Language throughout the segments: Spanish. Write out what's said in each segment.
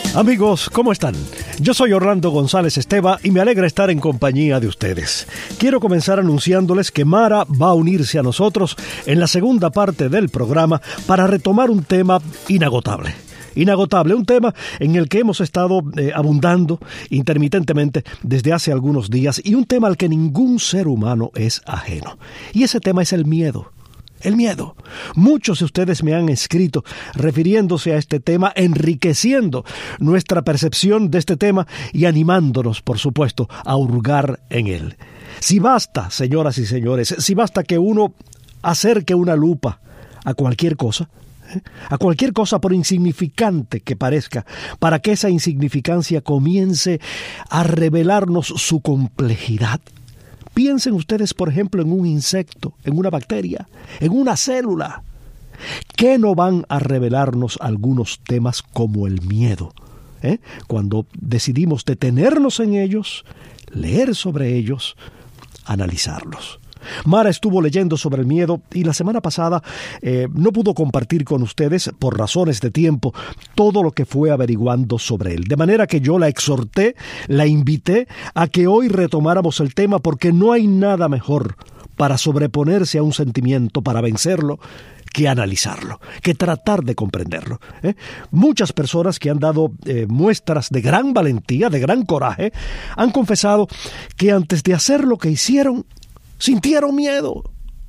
Amigos, ¿cómo están? Yo soy Orlando González Esteva y me alegra estar en compañía de ustedes. Quiero comenzar anunciándoles que Mara va a unirse a nosotros en la segunda parte del programa para retomar un tema inagotable. Inagotable, un tema en el que hemos estado abundando intermitentemente desde hace algunos días y un tema al que ningún ser humano es ajeno. Y ese tema es el miedo. El miedo. Muchos de ustedes me han escrito refiriéndose a este tema, enriqueciendo nuestra percepción de este tema y animándonos, por supuesto, a hurgar en él. Si basta, señoras y señores, si basta que uno acerque una lupa a cualquier cosa por insignificante que parezca, para que esa insignificancia comience a revelarnos su complejidad. Piensen ustedes, por ejemplo, en un insecto, en una bacteria, en una célula. ¿Qué no van a revelarnos algunos temas como el miedo? Cuando decidimos detenernos en ellos, leer sobre ellos, analizarlos. Mara estuvo leyendo sobre el miedo y la semana pasada no pudo compartir con ustedes, por razones de tiempo, todo lo que fue averiguando sobre él. De manera que yo la exhorté, la invité a que hoy retomáramos el tema porque no hay nada mejor para sobreponerse a un sentimiento, para vencerlo, que analizarlo, que tratar de comprenderlo. Muchas personas que han dado muestras de gran valentía, de gran coraje, han confesado que antes de hacer lo que hicieron, sintieron miedo,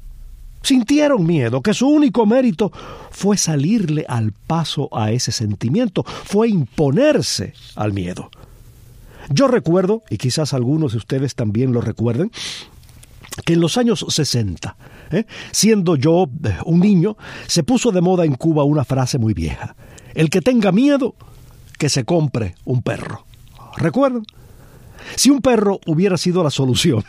que su único mérito fue salirle al paso a ese sentimiento, fue imponerse al miedo. Yo recuerdo, y quizás algunos de ustedes también lo recuerden, que en los años 60, siendo yo un niño, se puso de moda en Cuba una frase muy vieja: el que tenga miedo, que se compre un perro. ¿Recuerdan? Si un perro hubiera sido la solución,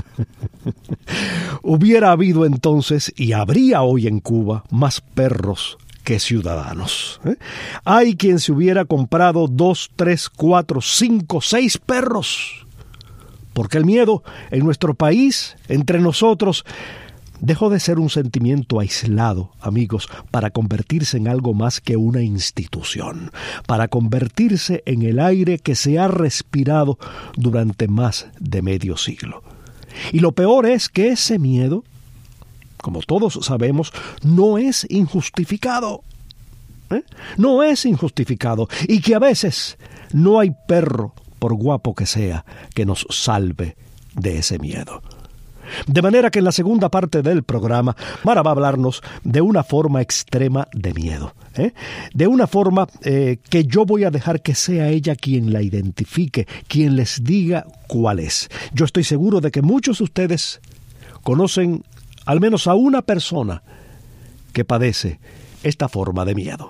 hubiera habido entonces, y habría hoy en Cuba, más perros que ciudadanos. Hay quien se hubiera comprado 2, 3, 4, 5, 6 perros. Porque el miedo en nuestro país, entre nosotros, dejó de ser un sentimiento aislado, amigos, para convertirse en algo más que una institución, para convertirse en el aire que se ha respirado durante más de medio siglo. Y lo peor es que ese miedo, como todos sabemos, no es injustificado. No es injustificado. Y que a veces no hay perro, por guapo que sea, que nos salve de ese miedo. De manera que en la segunda parte del programa, Mara va a hablarnos de una forma extrema de miedo. De una forma que yo voy a dejar que sea ella quien la identifique, quien les diga cuál es. Yo estoy seguro de que muchos de ustedes conocen al menos a una persona que padece esta forma de miedo.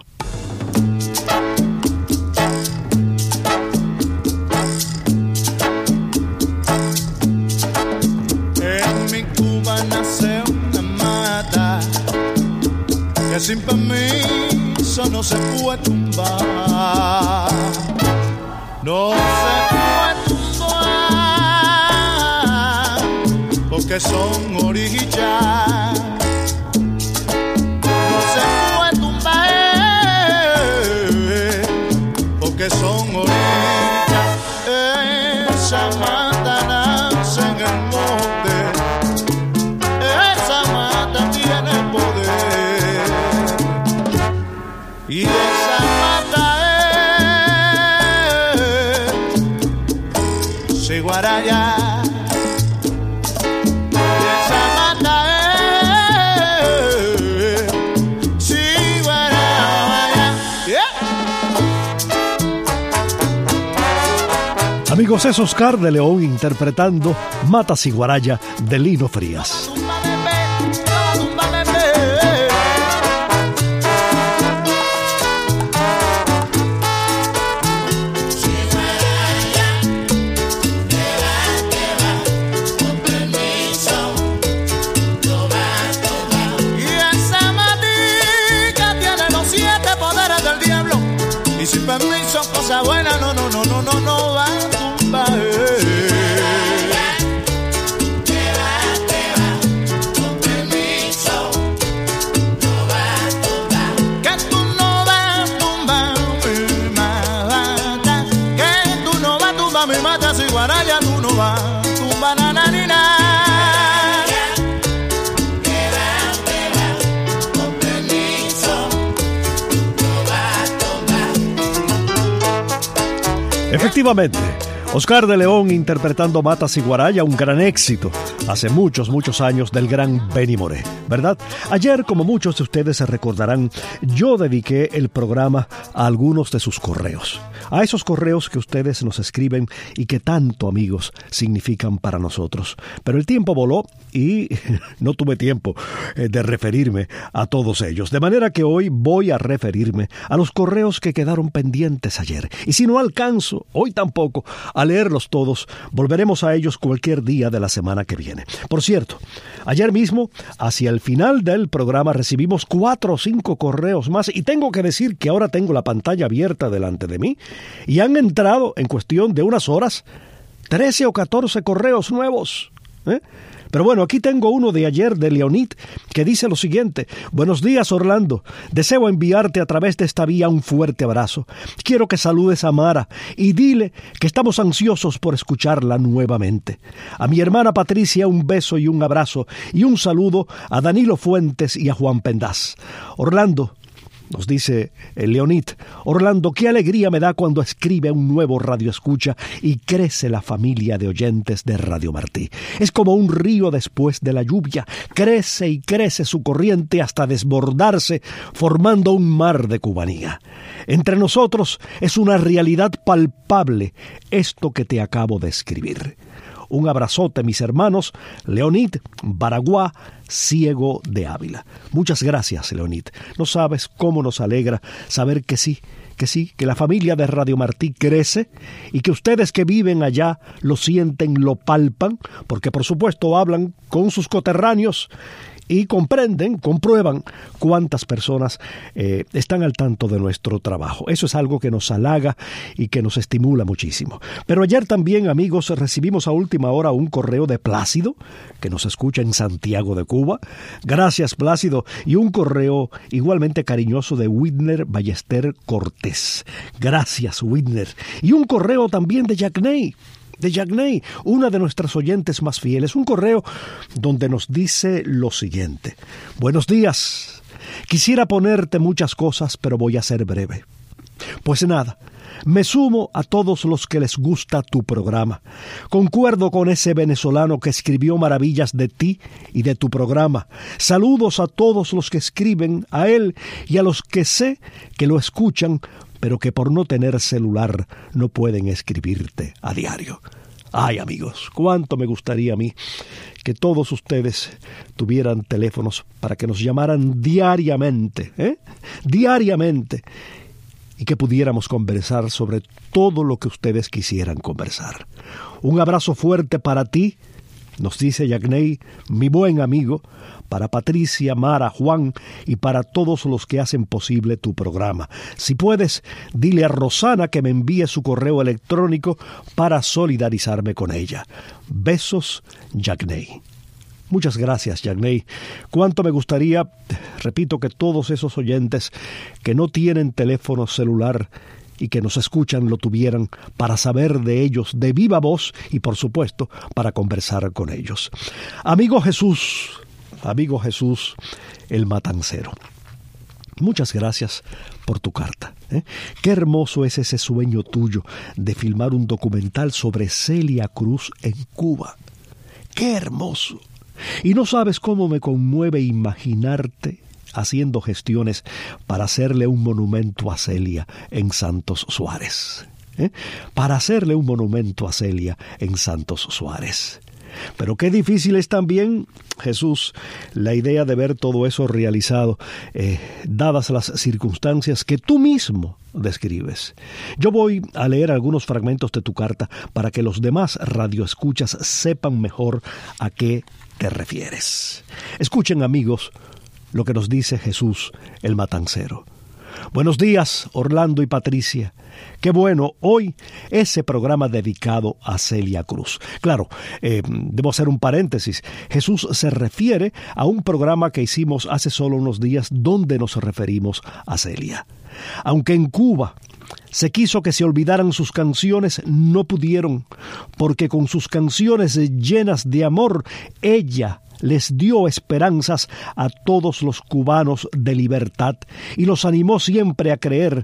Que sin permiso no se puede tumbar, no se puede tumbar, porque son orillas, no se puede tumbar, porque son orillas, esa mata nace en el monte, esa mata tiene poder. Y esa mata es Ciguaraya. Y esa mata es Ciguaraya. Yeah. Amigos, es Oscar de León interpretando Mata Ciguaraya de Lino Frías. Y sin permiso, cosa buena, no va a tumbar. Con permiso, no va a tumbar. Que tú no vas a tumbar, va a Efectivamente, Oscar de León interpretando Matas y Guaraya, un gran éxito hace muchos, muchos años del gran Benny Moré, ¿verdad? Ayer, como muchos de ustedes se recordarán, yo dediqué el programa a algunos de sus correos. A esos correos que ustedes nos escriben y que tanto, amigos, significan para nosotros. Pero el tiempo voló y no tuve tiempo de referirme a todos ellos. De manera que hoy voy a referirme a los correos que quedaron pendientes ayer. Y si no alcanzo, hoy tampoco, a leerlos todos, volveremos a ellos cualquier día de la semana que viene. Por cierto, ayer mismo, hacia el final del programa, recibimos 4 o 5 correos más y tengo que decir que ahora tengo la pantalla abierta delante de mí y han entrado en cuestión de unas horas 13 o 14 correos nuevos. Pero bueno, aquí tengo uno de ayer de Leonid que dice lo siguiente: buenos días, Orlando, deseo enviarte a través de esta vía un fuerte abrazo. Quiero que saludes a Mara y dile que estamos ansiosos por escucharla nuevamente. A mi hermana Patricia un beso y un abrazo y un saludo a Danilo Fuentes y a Juan Pendaz. Orlando, nos dice Leonid, Orlando, qué alegría me da cuando escribe un nuevo Radio Escucha y crece la familia de oyentes de Radio Martí. Es como un río después de la lluvia, crece y crece su corriente hasta desbordarse, formando un mar de cubanía. Entre nosotros es una realidad palpable esto que te acabo de escribir. Un abrazote, mis hermanos. Leonid Baraguá, Ciego de Ávila. Muchas gracias, Leonid. No sabes cómo nos alegra saber que sí, que la familia de Radio Martí crece y que ustedes que viven allá lo sienten, lo palpan, porque por supuesto hablan con sus coterráneos y comprenden, comprueban cuántas personas están al tanto de nuestro trabajo. Eso es algo que nos halaga y que nos estimula muchísimo. Pero ayer también, amigos, recibimos a última hora un correo de Plácido, que nos escucha en Santiago de Cuba. Gracias, Plácido. Y un correo igualmente cariñoso de Whitner Ballester Cortés. Gracias, Whitner. Y un correo también de Jacney, una de nuestras oyentes más fieles, un correo donde nos dice lo siguiente: buenos días, quisiera ponerte muchas cosas, pero voy a ser breve. Pues nada, me sumo a todos los que les gusta tu programa. Concuerdo con ese venezolano que escribió maravillas de ti y de tu programa. Saludos a todos los que escriben, a él y a los que sé que lo escuchan, pero que por no tener celular no pueden escribirte a diario. Ay, amigos, cuánto me gustaría a mí que todos ustedes tuvieran teléfonos para que nos llamaran diariamente, diariamente, y que pudiéramos conversar sobre todo lo que ustedes quisieran conversar. Un abrazo fuerte para ti, nos dice Yagney, mi buen amigo, para Patricia, Mara, Juan y para todos los que hacen posible tu programa. Si puedes, dile a Rosana que me envíe su correo electrónico para solidarizarme con ella. Besos, Yagney. Muchas gracias, Yagney. Cuánto me gustaría, repito, que todos esos oyentes que no tienen teléfono celular y que nos escuchan lo tuvieran para saber de ellos de viva voz y, por supuesto, para conversar con ellos. Amigo Jesús, el Matancero, muchas gracias por tu carta. Qué hermoso es ese sueño tuyo de filmar un documental sobre Celia Cruz en Cuba. ¡Qué hermoso! Y no sabes cómo me conmueve imaginarte haciendo gestiones para hacerle un monumento a Celia en Santos Suárez. Para hacerle un monumento a Celia en Santos Suárez. Pero qué difícil es también, Jesús, la idea de ver todo eso realizado, dadas las circunstancias que tú mismo describes. Yo voy a leer algunos fragmentos de tu carta para que los demás radioescuchas sepan mejor a qué te refieres. Escuchen, amigos, lo que nos dice Jesús, el Matancero. Buenos días, Orlando y Patricia. Qué bueno, hoy ese programa dedicado a Celia Cruz. Claro, debo hacer un paréntesis. Jesús se refiere a un programa que hicimos hace solo unos días donde nos referimos a Celia. Aunque en Cuba se quiso que se olvidaran sus canciones, no pudieron, porque con sus canciones llenas de amor, ella les dio esperanzas a todos los cubanos de libertad y los animó siempre a creer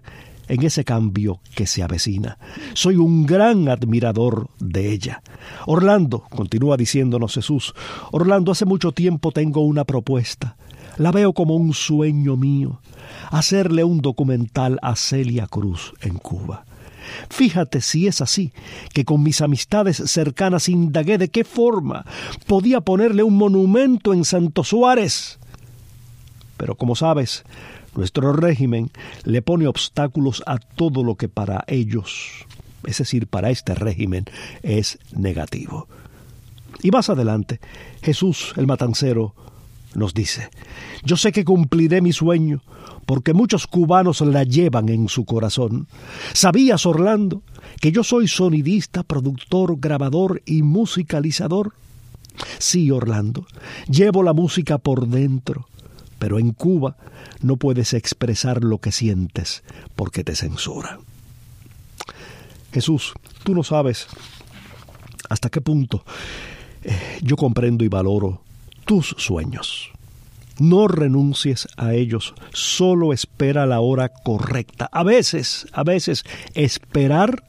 en ese cambio que se avecina. Soy un gran admirador de ella. Orlando, continúa diciéndonos Jesús, Orlando, hace mucho tiempo tengo una propuesta. La veo como un sueño mío, hacerle un documental a Celia Cruz en Cuba. Fíjate si es así, que con mis amistades cercanas indagué de qué forma podía ponerle un monumento en Santo Suárez. Pero como sabes, nuestro régimen le pone obstáculos a todo lo que para ellos, es decir, para este régimen, es negativo. Y más adelante, Jesús el Matancero nos dice: yo sé que cumpliré mi sueño, porque muchos cubanos la llevan en su corazón. ¿Sabías, Orlando, que yo soy sonidista, productor, grabador y musicalizador? Sí, Orlando, llevo la música por dentro, pero en Cuba no puedes expresar lo que sientes porque te censuran. Jesús, tú no sabes hasta qué punto yo comprendo y valoro tus sueños. No renuncies a ellos, solo espera la hora correcta. A veces, esperar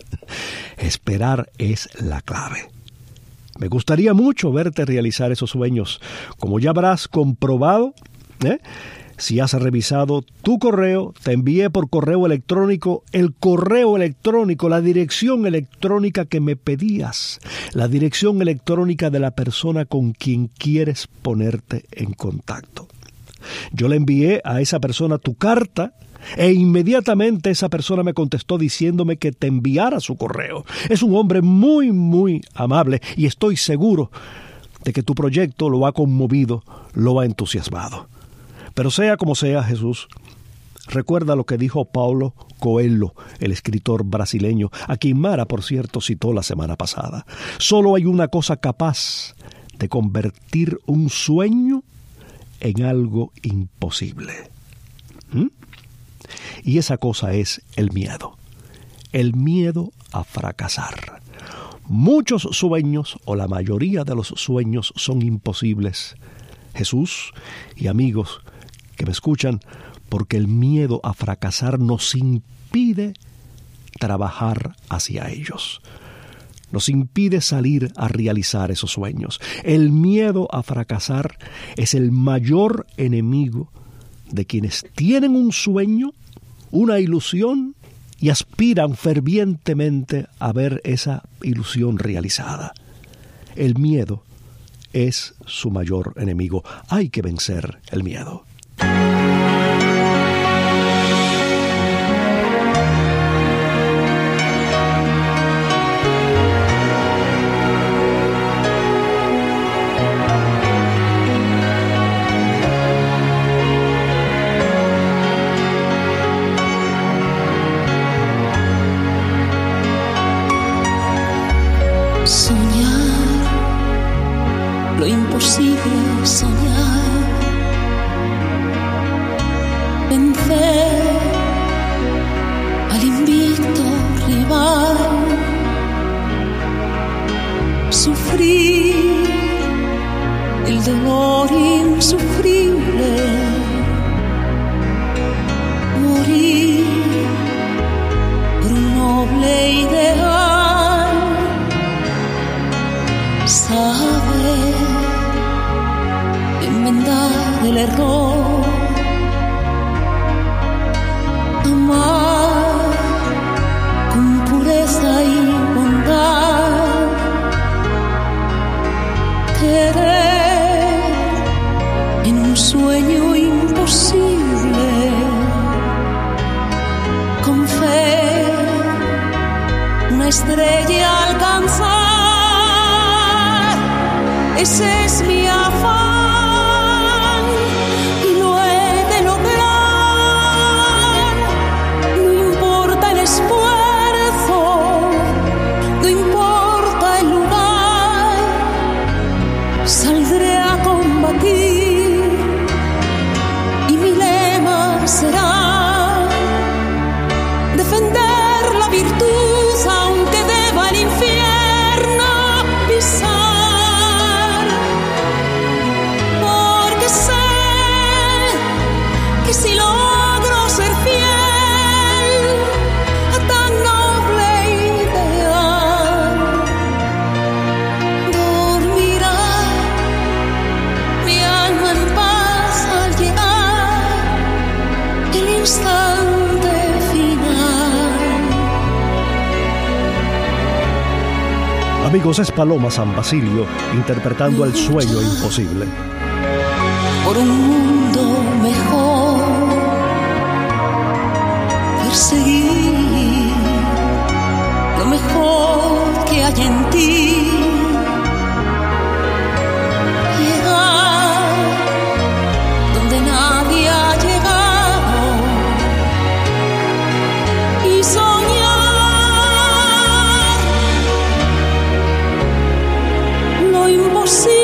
es la clave. Me gustaría mucho verte realizar esos sueños. Como ya habrás comprobado, si has revisado tu correo, te envié por correo electrónico el correo electrónico, la dirección electrónica que me pedías, la dirección electrónica de la persona con quien quieres ponerte en contacto. Yo le envié a esa persona tu carta e inmediatamente esa persona me contestó diciéndome que te enviara su correo. Es un hombre muy, muy amable y estoy seguro de que tu proyecto lo ha conmovido, lo ha entusiasmado. Pero sea como sea, Jesús, recuerda lo que dijo Paulo Coelho, el escritor brasileño, a quien Mara, por cierto, citó la semana pasada. Solo hay una cosa capaz de convertir un sueño en algo imposible. Y esa cosa es el miedo a fracasar. Muchos sueños, o la mayoría de los sueños, son imposibles, Jesús y amigos que me escuchan, porque el miedo a fracasar nos impide trabajar hacia ellos. Nos impide salir a realizar esos sueños. El miedo a fracasar es el mayor enemigo de quienes tienen un sueño, una ilusión, y aspiran fervientemente a ver esa ilusión realizada. El miedo es su mayor enemigo. Hay que vencer el miedo. Lo imposible, soñar, vencer al invicto rival, sufrir el dolor insufrible, morir por un noble ideal, saber enmendar el error, amar con pureza y bondad, querer en un sueño imposible, con fe una estrella alcanzar. Ese es mi afán y lo he de lograr. No importa el esfuerzo, no importa el lugar, saldré a combatir y mi lema será defender la virtud aunque deba el infierno pisar. Amigos, es Paloma San Basilio interpretando El sueño imposible. Por un mundo mejor, perseguir lo mejor que hay en ti, llegar donde nadie ha llegado y soñar lo imposible.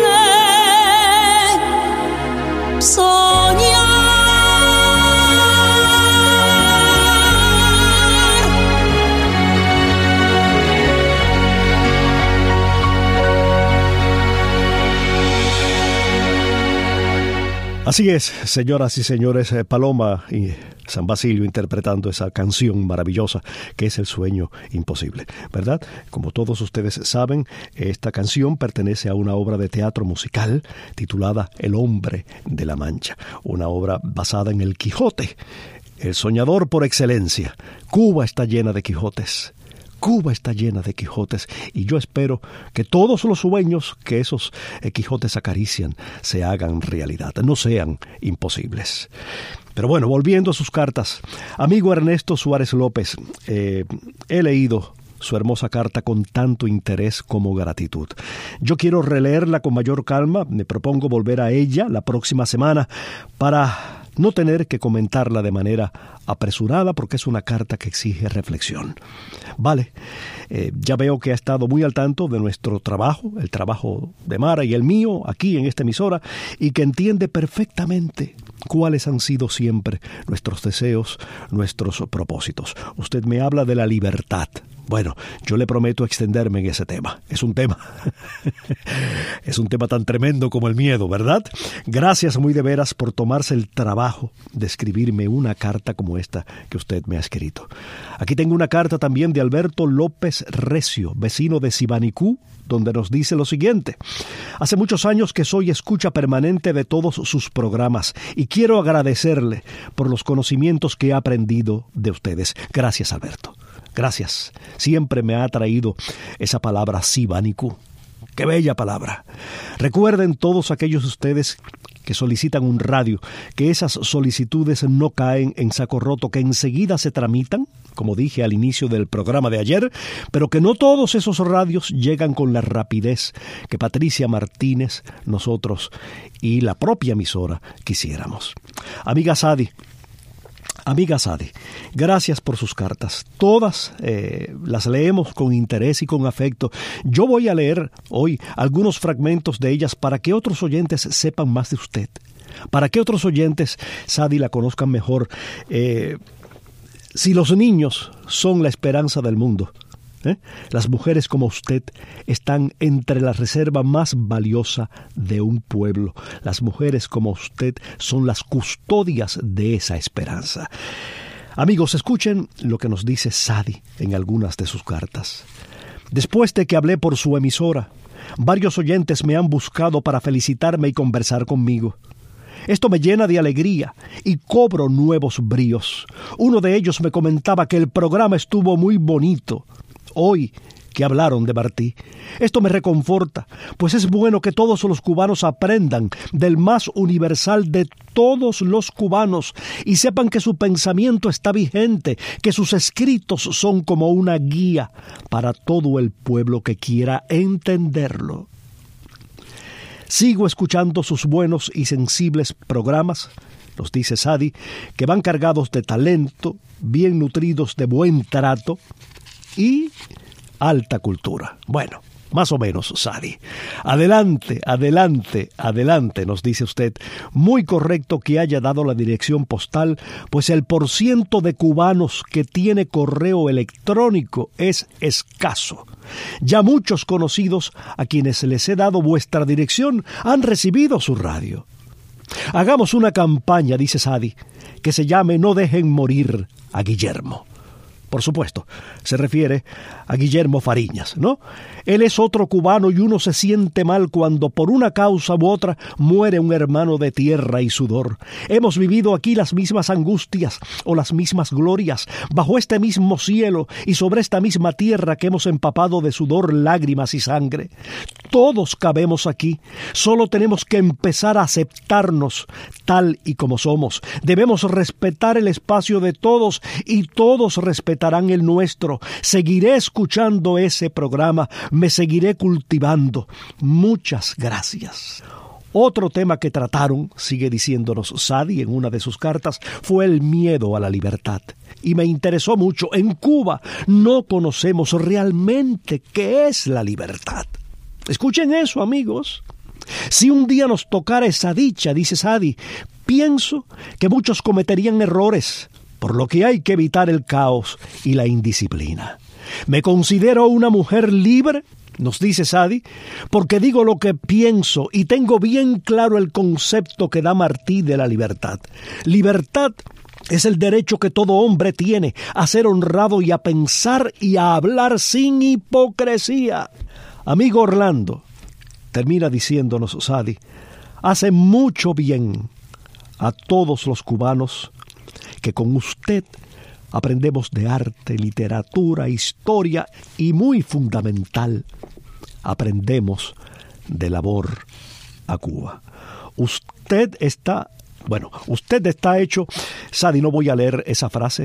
Así es, señoras y señores, Paloma y San Basilio interpretando esa canción maravillosa que es El sueño imposible, ¿verdad? Como todos ustedes saben, esta canción pertenece a una obra de teatro musical titulada El hombre de la Mancha, una obra basada en el Quijote, el soñador por excelencia. Cuba está llena de Quijotes. Cuba está llena de Quijotes y yo espero que todos los sueños que esos Quijotes acarician se hagan realidad, no sean imposibles. Pero bueno, volviendo a sus cartas, amigo Ernesto Suárez López, he leído su hermosa carta con tanto interés como gratitud. Yo quiero releerla con mayor calma, me propongo volver a ella la próxima semana para no tener que comentarla de manera apresurada porque es una carta que exige reflexión. Vale, ya veo que ha estado muy al tanto de nuestro trabajo, el trabajo de Mara y el mío aquí en esta emisora, y que entiende perfectamente cuáles han sido siempre nuestros deseos, nuestros propósitos. Usted me habla de la libertad. Bueno, yo le prometo extenderme en ese tema. Es un tema tan tremendo como el miedo, ¿verdad? Gracias muy de veras por tomarse el trabajo de escribirme una carta como esta que usted me ha escrito. Aquí tengo una carta también de Alberto López Recio, vecino de Sibanicú, donde nos dice lo siguiente: hace muchos años que soy escucha permanente de todos sus programas y quiero agradecerle por los conocimientos que he aprendido de ustedes. Gracias, Alberto. Gracias. Siempre me ha atraído esa palabra Sibanicú. ¡Qué bella palabra! Recuerden todos aquellos de ustedes que solicitan un radio, que esas solicitudes no caen en saco roto, que enseguida se tramitan, como dije al inicio del programa de ayer, pero que no todos esos radios llegan con la rapidez que Patricia Martínez, nosotros y la propia emisora quisiéramos. Amiga Sadi, gracias por sus cartas. Todas las leemos con interés y con afecto. Yo voy a leer hoy algunos fragmentos de ellas para que otros oyentes sepan más de usted, para que otros oyentes, Sadi, la conozcan mejor. Si los niños son la esperanza del mundo, las mujeres como usted están entre la reserva más valiosa de un pueblo. Las mujeres como usted son las custodias de esa esperanza. Amigos, escuchen lo que nos dice Sadi en algunas de sus cartas. Después de que hablé por su emisora, varios oyentes me han buscado para felicitarme y conversar conmigo. Esto me llena de alegría y cobro nuevos bríos. Uno de ellos me comentaba que el programa estuvo muy bonito hoy que hablaron de Martí. Esto me reconforta, pues es bueno que todos los cubanos aprendan del más universal de todos los cubanos y sepan que su pensamiento está vigente, que sus escritos son como una guía para todo el pueblo que quiera entenderlo. Sigo escuchando sus buenos y sensibles programas, nos dice Sadi, que van cargados de talento, bien nutridos de buen trato y alta cultura. Bueno, más o menos, Sadi. Adelante, nos dice usted. Muy correcto que haya dado la dirección postal, pues el % de cubanos que tiene correo electrónico es escaso. Ya muchos conocidos a quienes les he dado vuestra dirección han recibido su radio. Hagamos una campaña, dice Sadi, que se llame No dejen morir a Guillermo. Por supuesto, se refiere a Guillermo Fariñas, ¿no? Él es otro cubano y uno se siente mal cuando por una causa u otra muere un hermano de tierra y sudor. Hemos vivido aquí las mismas angustias o las mismas glorias, bajo este mismo cielo y sobre esta misma tierra que hemos empapado de sudor, lágrimas y sangre. Todos cabemos aquí, solo tenemos que empezar a aceptarnos tal y como somos. Debemos respetar el espacio de todos y todos respetarán el nuestro. Seguiré escuchando ese programa, me seguiré cultivando. Muchas gracias. Otro tema que trataron, sigue diciéndonos Sadi en una de sus cartas, fue el miedo a la libertad. Y me interesó mucho. En Cuba no conocemos realmente qué es la libertad. Escuchen eso, amigos. Si un día nos tocara esa dicha, dice Sadi, pienso que muchos cometerían errores, por lo que hay que evitar el caos y la indisciplina. Me considero una mujer libre, nos dice Sadi, porque digo lo que pienso y tengo bien claro el concepto que da Martí de la libertad. Libertad es el derecho que todo hombre tiene a ser honrado y a pensar y a hablar sin hipocresía. Amigo Orlando, termina diciéndonos Sadi, hace mucho bien a todos los cubanos que con usted aprendemos de arte, literatura, historia y muy fundamental, aprendemos de labor a Cuba. Usted está hecho, Sadi, no voy a leer esa frase,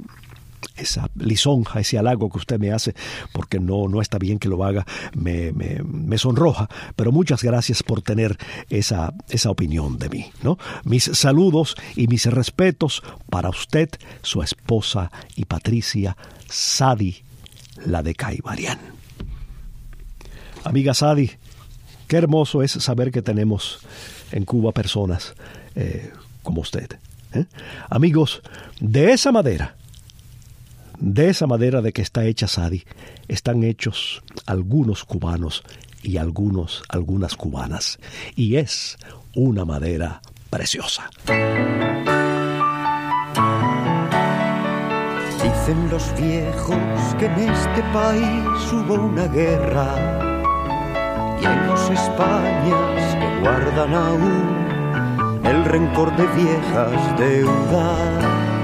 esa lisonja, ese halago que usted me hace, porque no está bien que lo haga, me sonroja, pero muchas gracias por tener esa opinión de mí, ¿no? Mis saludos y mis respetos para usted, su esposa y Patricia, Sadi, la de Caibarián. Amiga Sadi, qué hermoso es saber que tenemos en Cuba personas como usted, ¿eh? Amigos, de esa madera de que está hecha Sadi, están hechos algunos cubanos y algunas cubanas. Y es una madera preciosa. Dicen los viejos que en este país hubo una guerra y hay dos Españas que guardan aún el rencor de viejas deudas.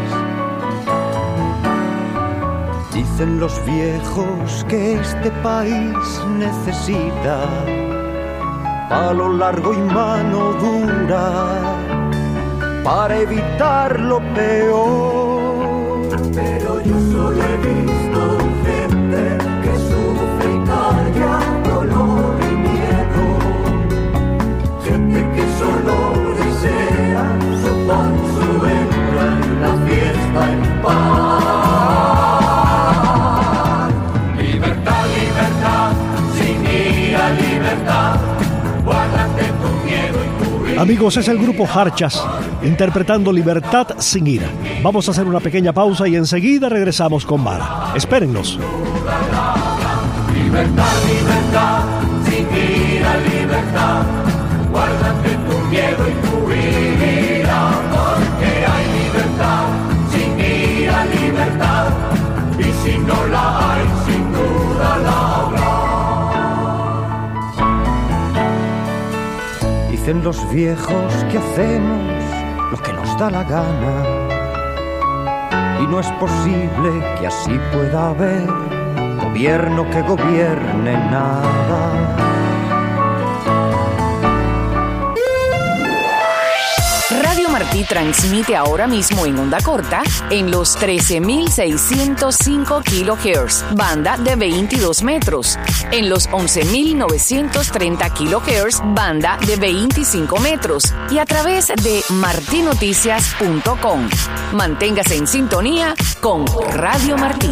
Dicen los viejos que este país necesita palo largo y mano dura para evitar lo peor. Pero yo solo he visto gente que sufre y calla dolor y miedo, gente que solo desea su pan, su hembra y la fiesta en paz. Amigos, es el grupo Jarchas interpretando Libertad sin ira. Vamos a hacer una pequeña pausa y enseguida regresamos con Mara. Espérennos. Libertad, libertad, sin ira, libertad. Guárdate tu miedo y tu ira, porque hay libertad, sin ira, libertad. Y si no la hay, sin duda la habrá. Dicen los viejos que hacemos lo que nos da la gana y no es posible que así pueda haber gobierno que gobierne nada. Radio Martí transmite ahora mismo en onda corta en los 13.605 kHz, banda de 22 metros, en los 11.930 kHz, banda de 25 metros y a través de martinoticias.com. Manténgase en sintonía con Radio Martí.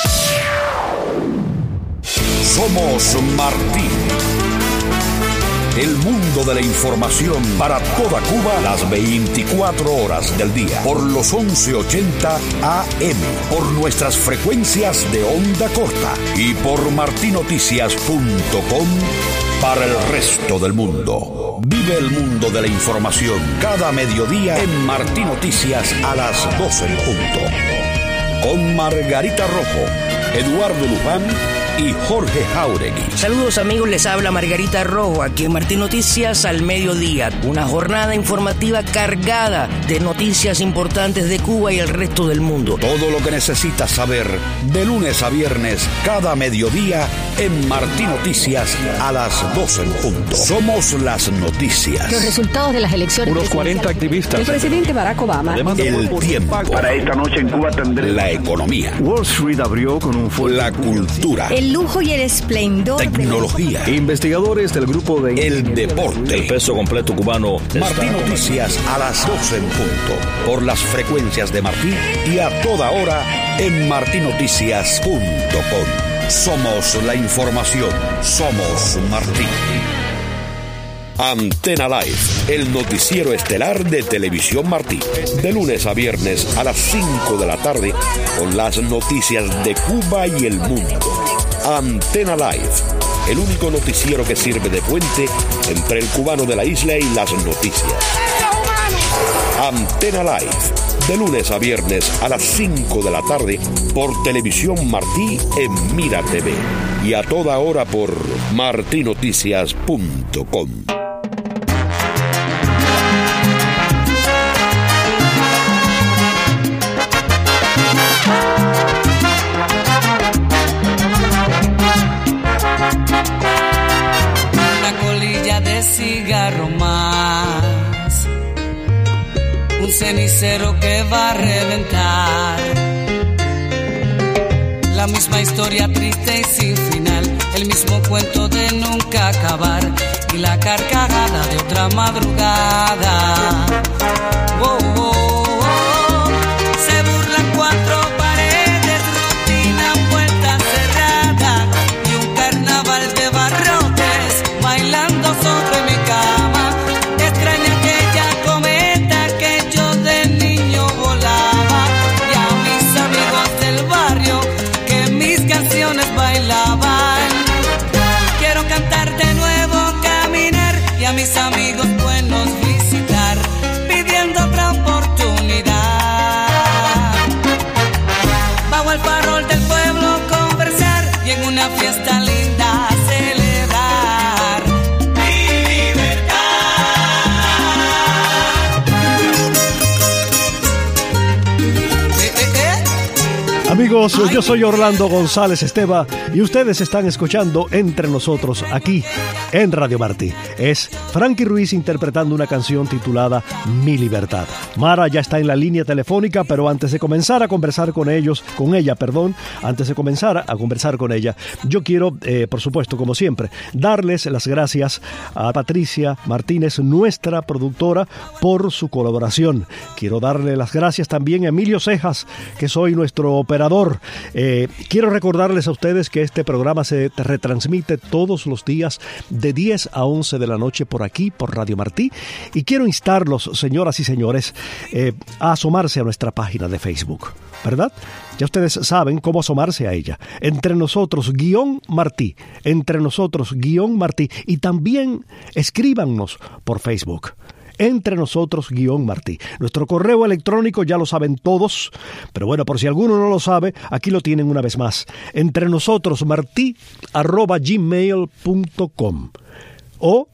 Somos Martí. el mundo de la información para toda Cuba las 24 horas del día. Por los 1180 AM, por nuestras frecuencias de onda corta y por martinoticias.com para el resto del mundo. Vive el mundo de la información cada mediodía en Martín Noticias a las 12 en punto. Con Margarita Rojo, Eduardo Luján y Jorge Jauregui. Saludos amigos, les habla Margarita Rojo aquí en Martín Noticias al mediodía. Una jornada informativa cargada de noticias importantes de Cuba y el resto del mundo. Todo lo que necesitas saber de lunes a viernes cada mediodía en Martín Noticias a las 12 en punto. Somos las noticias. Los resultados de las elecciones. Unos 40 activistas. El presidente Barack Obama. El tiempo. Para esta noche en Cuba tendré la economía. Wall Street abrió con un fuerte. La cultura. El lujo y el esplendor. Tecnología. Investigadores del grupo de. El deporte. El peso completo cubano. Martín Noticias a las 12 en punto. Por las frecuencias de Martín y a toda hora en martinoticias.com. Somos la información. Somos Martín. Antena Live, el noticiero estelar de Televisión Martí. De lunes a viernes a las 5 de la tarde con las noticias de Cuba y el mundo. Antena Live, el único noticiero que sirve de puente entre el cubano de la isla y las noticias. Antena Live, de lunes a viernes a las 5 de la tarde por Televisión Martí en Mira TV y a toda hora por martinoticias.com. Cigarro más, un cenicero que va a reventar, la misma historia triste y sin final, el mismo cuento de nunca acabar y la carcajada de otra madrugada. Oh, oh, oh. Se burlan cuatro paredes, rutina, puerta cerrada y un carnaval de barrotes bailando sobre mi cama. Extraña aquella cometa que yo de niño volaba y a mis amigos del barrio que mis canciones bailaban. Quiero cantar de nuevo, caminar y a mis amigos buenos visitar, pidiendo otra oportunidad. Bajo el farol del pueblo conversar y en una fiesta linda celebrar mi libertad. Amigos, yo soy Orlando González Esteva y ustedes están escuchando Entre Nosotros aquí en Radio Martí. Es Frankie Ruiz interpretando una canción titulada Mi Libertad. Mara ya está en la línea telefónica, pero antes de comenzar a conversar con ella, yo quiero, por supuesto, como siempre, darles las gracias a Patricia Martínez, nuestra productora, por su colaboración. Quiero darle las gracias también a Emilio Cejas, que soy nuestro operador. Quiero recordarles a ustedes que este programa se retransmite todos los días de 10 a 11 de la noche por aquí, por Radio Martí, y quiero instarlos, señoras y señores, a asomarse a nuestra página de Facebook, ¿verdad? Ya ustedes saben cómo asomarse a ella. Entre Nosotros Martí, Entre Nosotros Martí, y también escríbanos por Facebook. Entre Nosotros Martí. Nuestro correo electrónico ya lo saben todos, pero bueno, por si alguno no lo sabe, aquí lo tienen una vez más. entrenosotrosmarti@gmail.com o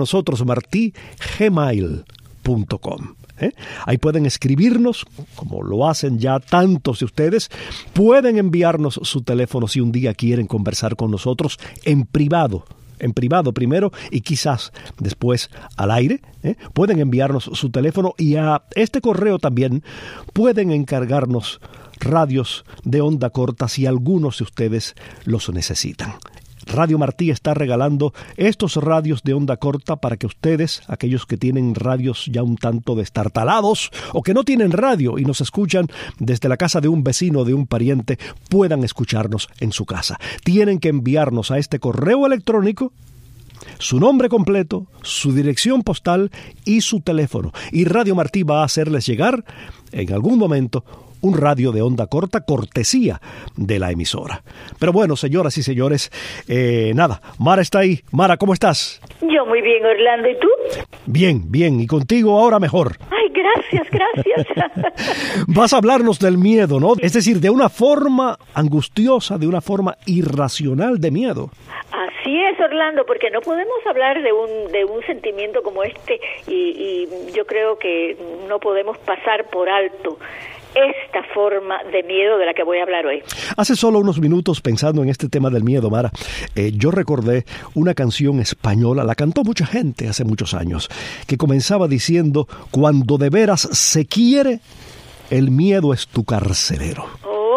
entrenosotrosmarti@gmail.com. Ahí pueden escribirnos, como lo hacen ya tantos de ustedes. Pueden enviarnos su teléfono si un día quieren conversar con nosotros en privado primero y quizás después al aire. Pueden enviarnos su teléfono y a este correo también pueden encargarnos radios de onda corta si algunos de ustedes los necesitan. Radio Martí está regalando estos radios de onda corta para que ustedes, aquellos que tienen radios ya un tanto destartalados o que no tienen radio y nos escuchan desde la casa de un vecino o de un pariente, puedan escucharnos en su casa. Tienen que enviarnos a este correo electrónico su nombre completo, su dirección postal y su teléfono. Y Radio Martí va a hacerles llegar en algún momento un radio de onda corta, cortesía de la emisora. Pero bueno, señoras y señores, nada, Mara está ahí. Mara, ¿cómo estás? Yo muy bien, Orlando, ¿y tú? Bien, bien, y contigo ahora mejor. Ay, gracias. Vas a hablarnos del miedo, ¿no? Es decir, de una forma angustiosa, de una forma irracional de miedo. Así es, Orlando, porque no podemos hablar de un sentimiento como este y yo creo que no podemos pasar por alto esta forma de miedo de la que voy a hablar hoy. Hace solo unos minutos, pensando en este tema del miedo, Mara, yo recordé una canción española, la cantó mucha gente hace muchos años, que comenzaba diciendo: cuando de veras se quiere, el miedo es tu carcelero.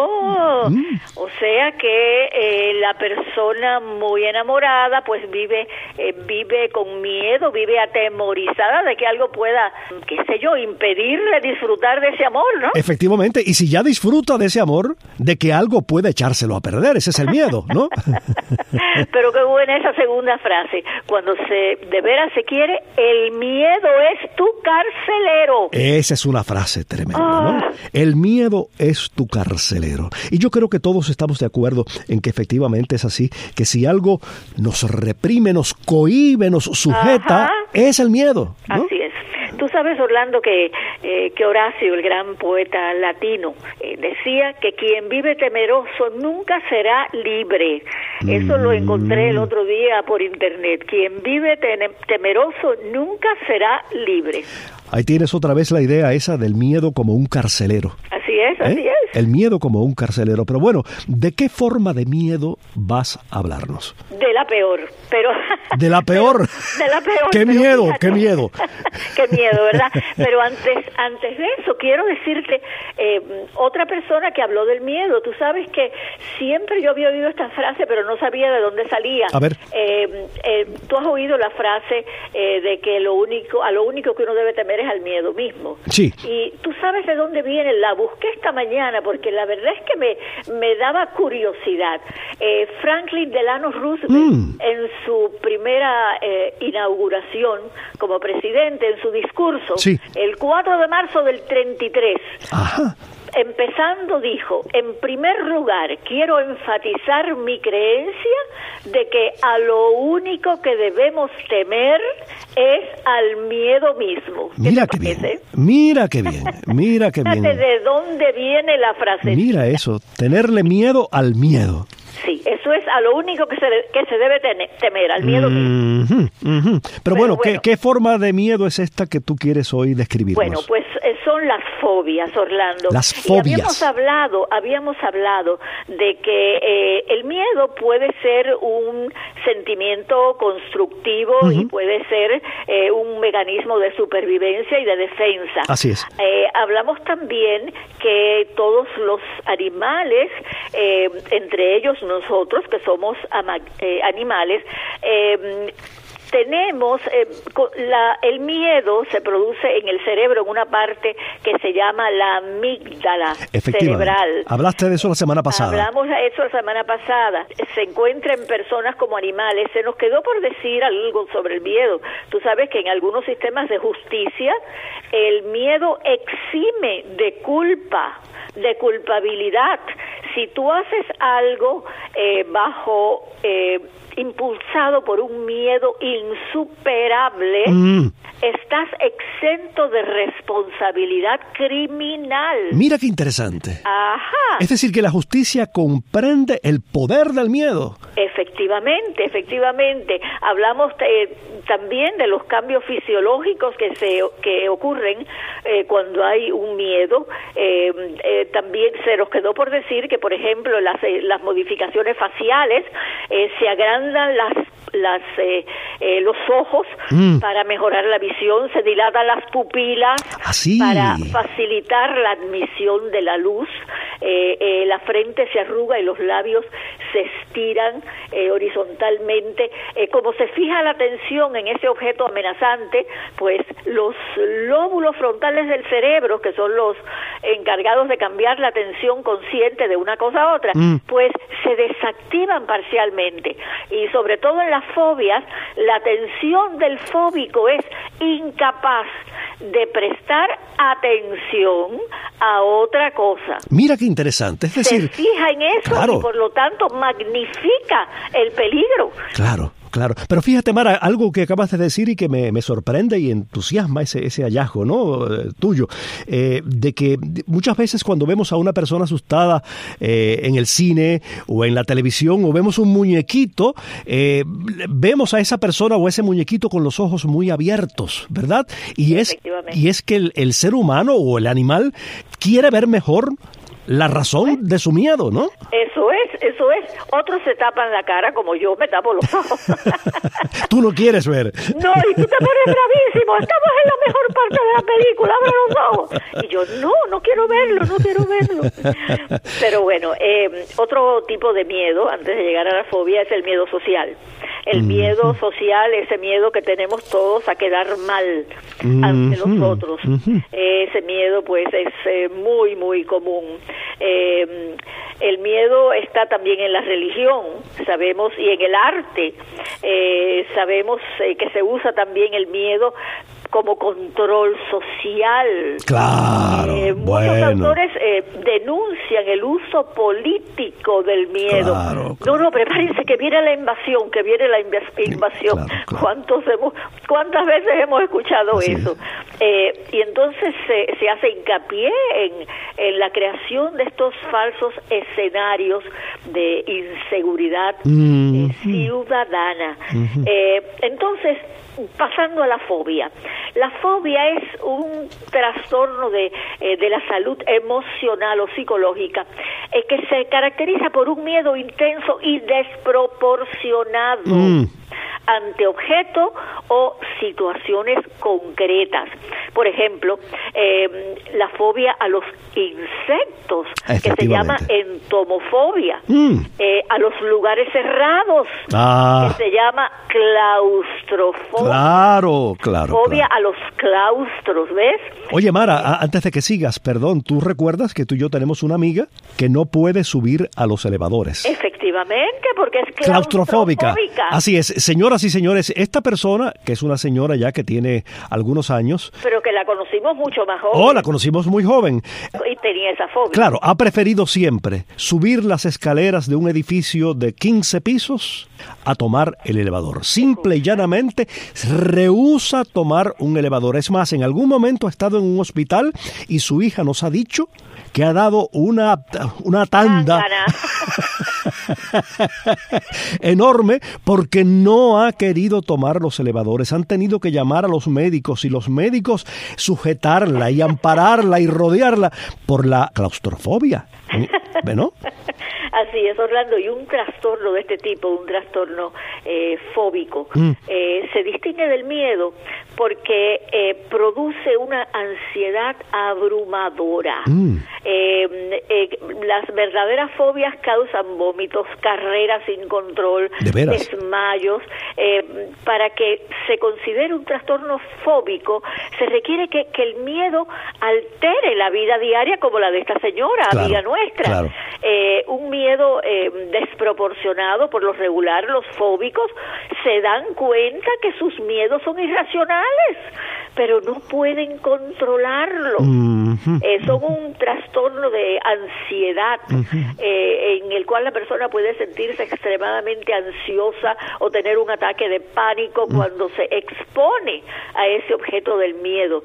O sea que la persona muy enamorada pues vive con miedo, vive atemorizada de que algo pueda, qué sé yo, impedirle disfrutar de ese amor, ¿no? Efectivamente, y si ya disfruta de ese amor, de que algo puede echárselo a perder, ese es el miedo, ¿no? Pero qué buena esa segunda frase, cuando de veras se quiere, el miedo es tu carcelero. Esa es una frase tremenda, ¿no? El miedo es tu carcelero. Y yo creo que todos estamos de acuerdo en que efectivamente es así, que si algo nos reprime, nos cohíbe, nos sujeta, es el miedo, ¿no? Así es. Tú sabes, Orlando, que Horacio, el gran poeta latino, decía que quien vive temeroso nunca será libre. Eso lo encontré el otro día por internet. Quien vive temeroso nunca será libre. Ahí tienes otra vez la idea esa del miedo como un carcelero. Así es, así es. El miedo como un carcelero. Pero bueno, ¿de qué forma de miedo vas a hablarnos? De la peor, pero... ¿De la peor? De la peor. ¡Qué miedo, fíjate. qué miedo! ¡Qué miedo!, ¿verdad? Pero antes de eso, quiero decirte, otra persona que habló del miedo. Tú sabes que siempre yo había oído esta frase, pero no sabía de dónde salía. A ver. Tú has oído la frase de que a lo único que uno debe temer es al miedo mismo. Sí. Y tú sabes de dónde viene. La busqué esta mañana porque la verdad es que me daba curiosidad. Franklin Delano Roosevelt, en su primera inauguración como presidente, en su discurso, el 4 de marzo del 33, empezando dijo: en primer lugar, quiero enfatizar mi creencia de que a lo único que debemos temer es al miedo mismo. Mira qué bien, mira qué bien, mira qué bien. ¿De dónde viene la frase? Mira eso, tenerle miedo al miedo. Sí, eso es a lo único que se debe temer, al miedo mismo. Pero bueno, ¿qué forma de miedo es esta que tú quieres hoy describirnos? Bueno, pues son las fobias, Orlando. Las fobias. Y habíamos hablado de que el miedo puede ser un sentimiento constructivo y puede ser un mecanismo de supervivencia y de defensa. Así es. Hablamos también que todos los animales, entre ellos nosotros, que somos animales, tenemos el miedo se produce en el cerebro, en una parte que se llama la amígdala cerebral. Hablaste de eso la semana pasada. Hablamos de eso la semana pasada. Se encuentra en personas como animales. Se nos quedó por decir algo sobre el miedo. Tú sabes que en algunos sistemas de justicia el miedo exime de culpa, de culpabilidad. Si tú haces algo impulsado por un miedo insuperable, estás exento de responsabilidad criminal. Mira qué interesante. Ajá. Es decir, que la justicia comprende el poder del miedo. Efectivamente. Hablamos también de los cambios fisiológicos que ocurren cuando hay un miedo. También se nos quedó por decir que, por ejemplo, las modificaciones faciales se agrandan los ojos para mejorar la visión, se dilatan las pupilas para facilitar la admisión de la luz, la frente se arruga y los labios se estiran horizontalmente. Como se fija la atención en ese objeto amenazante, pues los lóbulos frontales del cerebro, que son los encargados de cambiar la atención consciente de una cosa a otra, pues se desactivan parcialmente. Y sobre todo en las fobias, la atención del fóbico es incapaz de prestar atención a otra cosa. Mira qué interesante, es decir, se fija en eso, claro, y por lo tanto magnifica el peligro. Claro. Claro, pero fíjate, Mara, algo que acabas de decir y que me sorprende y entusiasma ese hallazgo, ¿no? Tuyo, de que muchas veces cuando vemos a una persona asustada en el cine o en la televisión o vemos un muñequito, vemos a esa persona o ese muñequito con los ojos muy abiertos, ¿verdad? Y es que el ser humano o el animal quiere ver mejor la razón de su miedo, ¿no? Eso es. Otros se tapan la cara como yo me tapo los ojos. Tú no quieres ver. No, y tú te pones bravísimo. Estamos en la mejor parte de la película, abre los ojos. Y yo, no quiero verlo. Pero bueno, otro tipo de miedo, antes de llegar a la fobia, es el miedo social. El miedo social, ese miedo que tenemos todos a quedar mal ante los otros. Ese miedo, pues, es muy, muy común. El miedo está también en la religión, sabemos, y en el arte. Sabemos que se usa también el miedo como control social. Claro, muchos autores denuncian el uso político del miedo. Claro. No, prepárense que viene la invasión, Claro. ¿Cuántas veces hemos escuchado eso? Y entonces se hace hincapié en la creación de estos falsos escenarios de inseguridad ciudadana. Entonces, pasando a la fobia. La fobia es un trastorno de la salud emocional o psicológica que se caracteriza por un miedo intenso y desproporcionado ante objetos o situaciones concretas. Por ejemplo, la fobia a los insectos, que se llama entomofobia, a los lugares cerrados, que se llama claustrofobia. Claro. Fobia a los claustros, ¿ves? Oye, Mara, antes de que sigas, perdón, ¿tú recuerdas que tú y yo tenemos una amiga que no puede subir a los elevadores? Efectivamente, porque es claustrofóbica. Así es, señoras y señores, esta persona, que es una señora ya que tiene algunos años... Pero que la conocimos mucho más joven. La conocimos muy joven. Y tenía esa fobia. Claro, ha preferido siempre subir las escaleras de un edificio de 15 pisos a tomar el elevador. Simple y llanamente rehúsa tomar un elevador. Es más, en algún momento ha estado en un hospital y su hija nos ha dicho que ha dado una tanda enorme porque no ha querido tomar los elevadores. Han tenido que llamar a los médicos y los médicos sujetarla y ampararla y rodearla por la claustrofobia. ¿No? Así es, Orlando, y un trastorno de este tipo, un trastorno fóbico, se distingue del miedo porque produce una ansiedad abrumadora. Las verdaderas fobias causan vómitos, carreras sin control, desmayos. Para que se considere un trastorno fóbico, se requiere que el miedo altere la vida diaria como la de esta señora, amiga nuestra. Un miedo desproporcionado. Por lo regular, los fóbicos se dan cuenta que sus miedos son irracionales, pero no pueden controlarlo. Son un trastorno de ansiedad en el cual la persona puede sentirse extremadamente ansiosa o tener un ataque de pánico cuando se expone a ese objeto del miedo.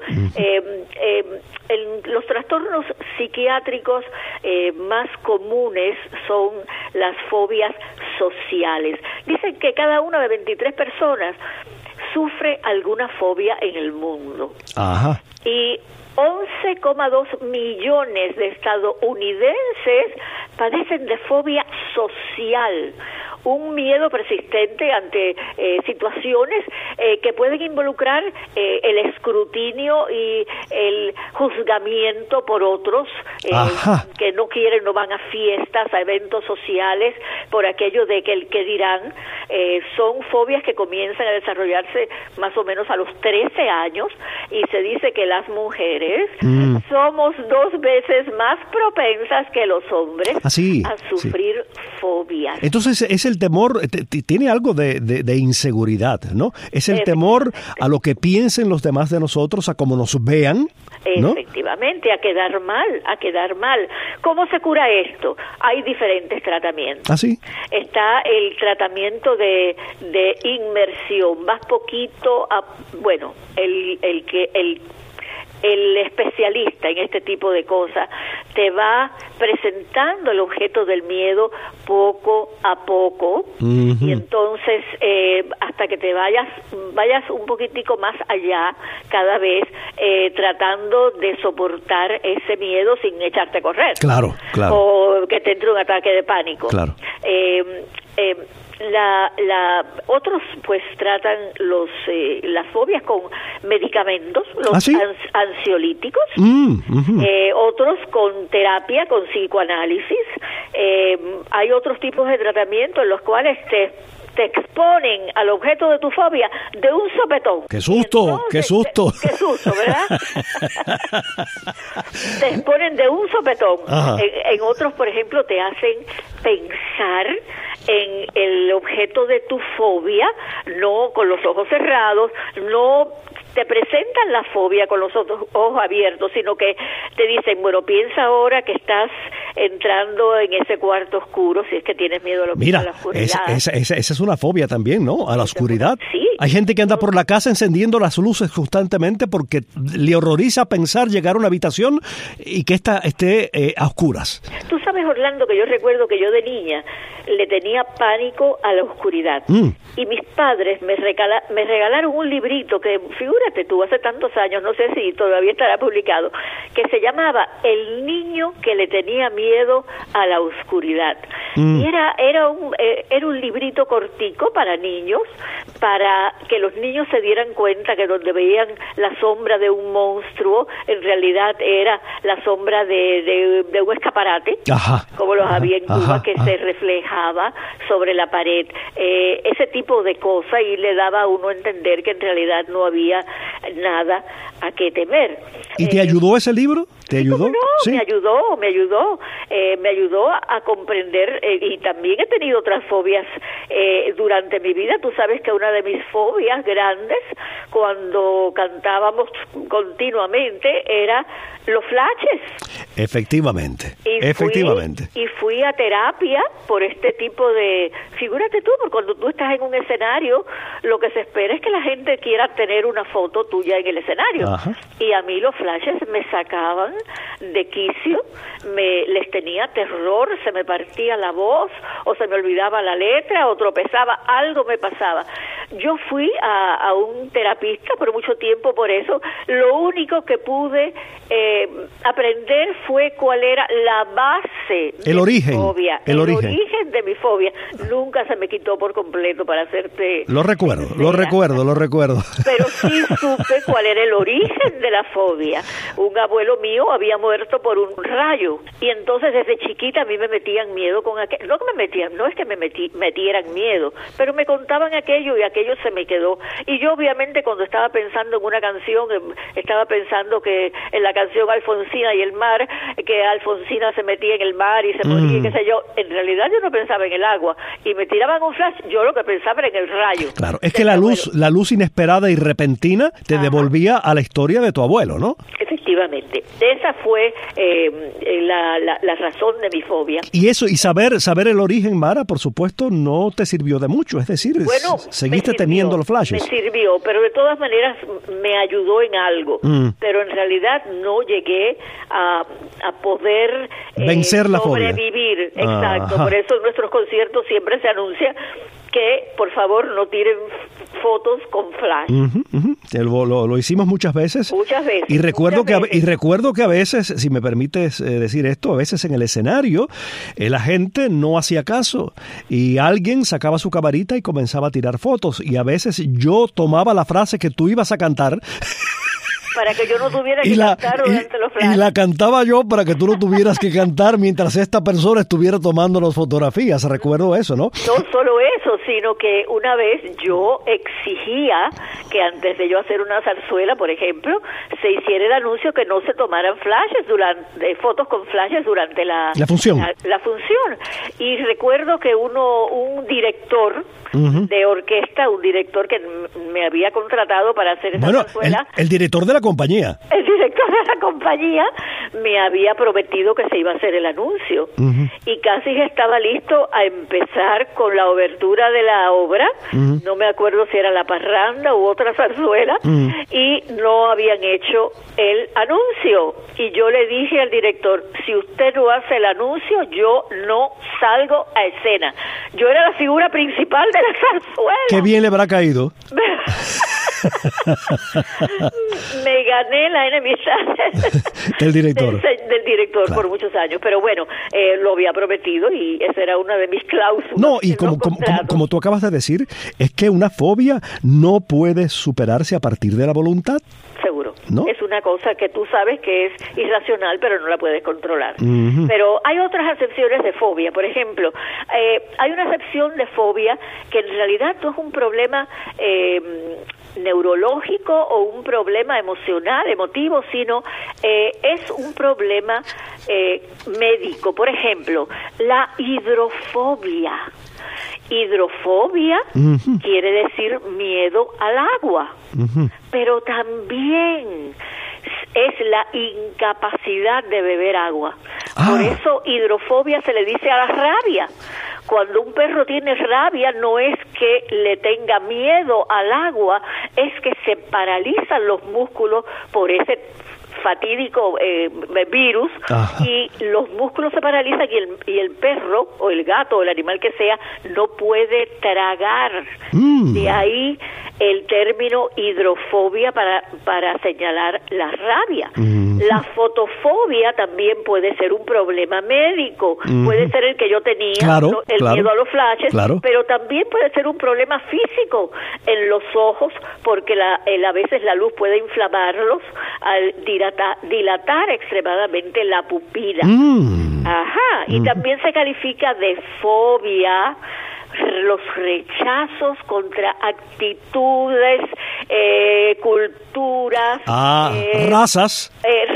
Los trastornos psiquiátricos más comunes son las fobias sociales. Dicen que cada una de 23 personas sufre alguna fobia en el mundo. Y 11,2 millones de estadounidenses padecen de fobia social un miedo persistente ante situaciones que pueden involucrar el escrutinio y el juzgamiento por otros que no quieren, no van a fiestas, a eventos sociales, por aquello de que el que dirán. Son fobias que comienzan a desarrollarse más o menos a los 13 años, y se dice que las mujeres somos 2 veces más propensas que los hombres a sufrir fobias. Entonces es el temor, tiene algo de inseguridad, ¿no? Es el temor a lo que piensen los demás de nosotros, a cómo nos vean, ¿no? Efectivamente, a quedar mal. ¿Cómo se cura esto? Hay diferentes tratamientos. ¿Ah, sí? Está el tratamiento de inmersión, vas poquito a, bueno, el especialista en este tipo de cosas te va presentando el objeto del miedo poco a poco, y entonces hasta que te vayas un poquitico más allá cada vez, tratando de soportar ese miedo sin echarte a correr. Claro. O que te entre un ataque de pánico. Claro. Otros pues tratan las fobias con medicamentos, los ansiolíticos, otros con terapia, con psicoanálisis. Hay otros tipos de tratamiento en los cuales te exponen al objeto de tu fobia de un sopetón. ¡Qué susto! Entonces, ¡Qué susto! ¡Qué susto!, ¿verdad? Te exponen de un sopetón. En otros, por ejemplo, te hacen pensar en el objeto de tu fobia, no con los ojos cerrados, no te presentan la fobia con los ojos abiertos, sino que te dicen, bueno, piensa ahora que estás entrando en ese cuarto oscuro, si es que tienes miedo a la oscuridad. Esa es una fobia también, ¿no? A la oscuridad. Sí. Hay gente que anda por la casa encendiendo las luces constantemente porque le horroriza pensar llegar a una habitación y que ésta esté a oscuras. Tú sabes, Orlando, que yo recuerdo que yo de niña le tenía pánico a la oscuridad. Y mis padres me regalaron un librito que, figúrate tú, hace tantos años, no sé si todavía estará publicado, que se llamaba El niño que le tenía miedo a la oscuridad. Y era un librito cortico para niños, para que los niños se dieran cuenta que donde veían la sombra de un monstruo, en realidad era la sombra de un escaparate, como los había en Cuba, que se reflejaba sobre la pared. Ese tipo de cosas, y le daba a uno a entender que en realidad no había nada a qué temer. ¿Y te ayudó ese libro? ¿Te ayudó? No, ¿Sí? me ayudó a comprender, y también he tenido otras fobias durante mi vida. Tú sabes que una de mis fobias grandes, cuando cantábamos continuamente, era los flashes. Efectivamente. Y fui a terapia por este tipo de... Figúrate tú, porque cuando tú estás en un escenario, lo que se espera es que la gente quiera tener una foto tuya en el escenario. Y a mí los flashes me sacaban de quicio, les tenía terror, se me partía la voz, o se me olvidaba la letra, o tropezaba, algo me pasaba. Yo fui a un terapista por mucho tiempo por eso. Lo único que pude aprender fue cuál era la base de mi fobia. El origen de mi fobia. Nunca se me quitó por completo, para hacerte... Lo recuerdo. Pero sí supe cuál era el origen de la fobia. Un abuelo mío había muerto por un rayo, y entonces desde chiquita a mí me metían miedo con aquello. No es que me metieran miedo, pero me contaban aquello, y aquello se me quedó. Y yo obviamente cuando estaba pensando en una canción, estaba pensando que en la canción Alfonsina y el mar, que Alfonsina se metía en el mar y se moría, qué sé yo. En realidad yo no pensaba en el agua, y me tiraban un flash, yo lo que pensaba era en el rayo. Claro, es que la luz inesperada y repentina te devolvía a la historia de tu abuelo, ¿no? Efectivamente. Esa fue la razón de mi fobia. Y eso, y saber el origen, Mara, por supuesto, no te sirvió de mucho. Es decir, seguiste teniendo los flashes. Me sirvió, pero de todas maneras me ayudó en algo. Pero en realidad no llegué a poder vencer la fobia. Sobrevivir. Exacto. Por eso en nuestros conciertos siempre se anuncia que por favor no tiren fotos con flash. Lo hicimos muchas veces. Muchas veces. Y recuerdo que a veces, si me permites decir esto, a veces en el escenario la gente no hacía caso y alguien sacaba su camarita y comenzaba a tirar fotos, y a veces yo tomaba la frase que tú ibas a cantar para que yo no tuviera que cantar durante los flashes. Y la cantaba yo para que tú no tuvieras que cantar mientras esta persona estuviera tomando las fotografías. Recuerdo eso, ¿no? No solo eso, sino que una vez yo exigía que antes de yo hacer una zarzuela, por ejemplo, se hiciera el anuncio que no se tomaran flashes fotos con flashes durante la función. La función. Y recuerdo que un director de orquesta, un director que me había contratado para hacer esa zarzuela. El director de la compañía. El director de la compañía me había prometido que se iba a hacer el anuncio. Y casi estaba listo a empezar con la obertura de la obra. No me acuerdo si era La Parranda u otra zarzuela. Y no habían hecho el anuncio. Y yo le dije al director, si usted no hace el anuncio, yo no salgo a escena. Yo era la figura principal de la zarzuela. Qué bien le habrá caído. Me gané la enemistad del director, claro, por muchos años, pero bueno, lo había prometido y esa era una de mis cláusulas. No, y como tú acabas de decir, es que una fobia no puede superarse a partir de la voluntad. Seguro, ¿no? Es una cosa que tú sabes que es irracional, pero no la puedes controlar. Pero hay otras acepciones de fobia. Por ejemplo, hay una acepción de fobia que en realidad no es un problema neurológico o un problema emocional, emotivo, sino es un problema médico. Por ejemplo, la hidrofobia. Hidrofobia quiere decir miedo al agua, pero también es la incapacidad de beber agua. Por eso hidrofobia se le dice a la rabia. Cuando un perro tiene rabia no es que le tenga miedo al agua, es que se paralizan los músculos por ese fatídico virus. Y los músculos se paralizan y el perro o el gato o el animal que sea no puede tragar. De ahí el término hidrofobia para señalar la rabia. La fotofobia también puede ser un problema médico. Puede ser el que yo tenía, el miedo a los flashes, pero también puede ser un problema físico en los ojos, porque a veces la luz puede inflamarlos al dilatar extremadamente la pupila. Y también se califica de fobia los rechazos contra actitudes, culturas, razas,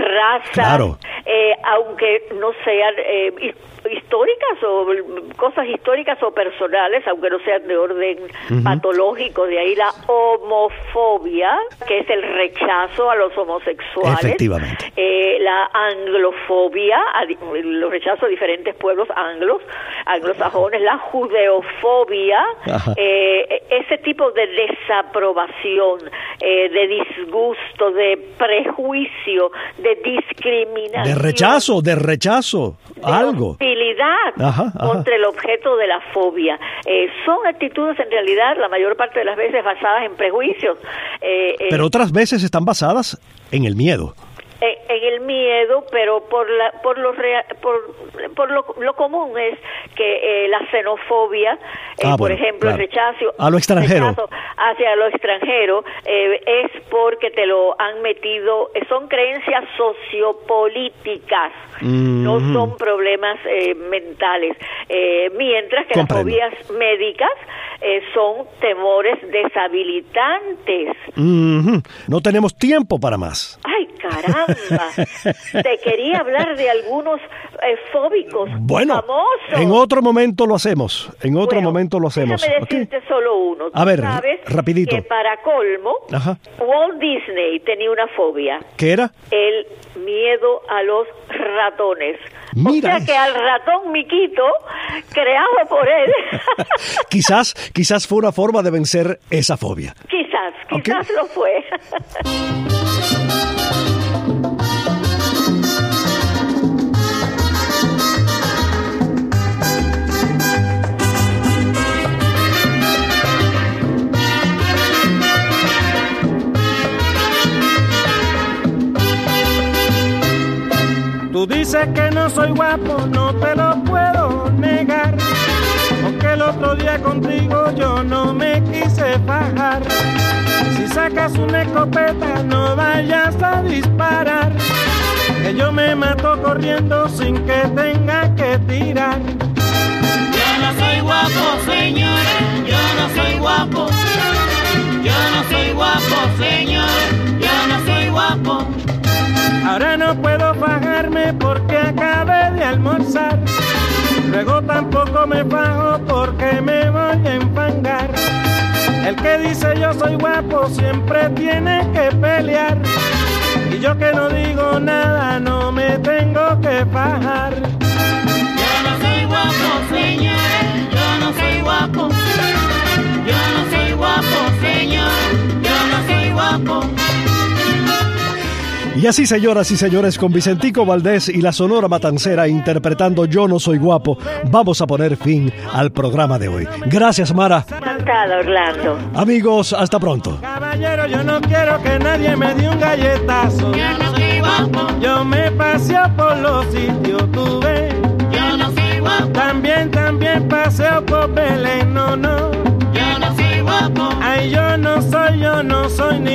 aunque no sean históricas o cosas históricas o personales, aunque no sean de orden patológico. De ahí la homofobia, que es el rechazo a los homosexuales. Efectivamente. La anglofobia, los rechazos a diferentes pueblos anglosajones. La judeofobia, ese tipo de desaprobación, de disgusto, de prejuicio, de discriminación, de rechazo, algo. Hostilidad contra el objeto de la fobia. Son actitudes en realidad la mayor parte de las veces basadas en prejuicios. Pero otras veces están basadas en el miedo. En el miedo, pero lo común es que la xenofobia, por ejemplo, el rechazo a lo extranjero, hacia lo extranjero, es porque te lo han metido, son creencias sociopolíticas, no son problemas mentales, mientras que las fobias médicas son temores deshabilitantes. No tenemos tiempo para más. ¡Ay, caramba! Te quería hablar de algunos fóbicos famosos. En otro momento lo hacemos. Déjame decirte solo uno. A ver, sabes rapidito. Que para colmo, Walt Disney tenía una fobia. ¿Qué era? El miedo a los ratones. Mira. O sea que al ratón Miquito, creado por él. Quizás fue una forma de vencer esa fobia. Quizás lo fue. Tú dices que no soy guapo, no te lo puedo negar, porque el otro día contigo yo no me quise fajar. Si sacas una escopeta no vayas a disparar, que yo me mato corriendo sin que tenga que tirar. Yo no soy guapo, señores, yo no soy guapo. Yo no soy guapo, señores, yo no soy guapo. Ahora no puedo fajarme porque acabé de almorzar. Luego tampoco me fajo porque me voy a enfangar. El que dice yo soy guapo siempre tiene que pelear. Y yo que no digo nada no me tengo que fajar. Yo no soy guapo, señores, yo no soy guapo. Yo no soy guapo, señor, yo no soy guapo. Y así, señoras y señores, con Vicentico Valdés y la Sonora Matancera interpretando Yo no soy guapo, vamos a poner fin al programa de hoy. Gracias, Mara. Encantada, Orlando. Amigos, hasta pronto. Caballero, yo no quiero que nadie me dé un galletazo. Yo no soy guapo. Yo me paseo por los sitios, tú ves. Yo no soy guapo. También paseo por Belén, no. Yo no soy guapo. Ay, yo no soy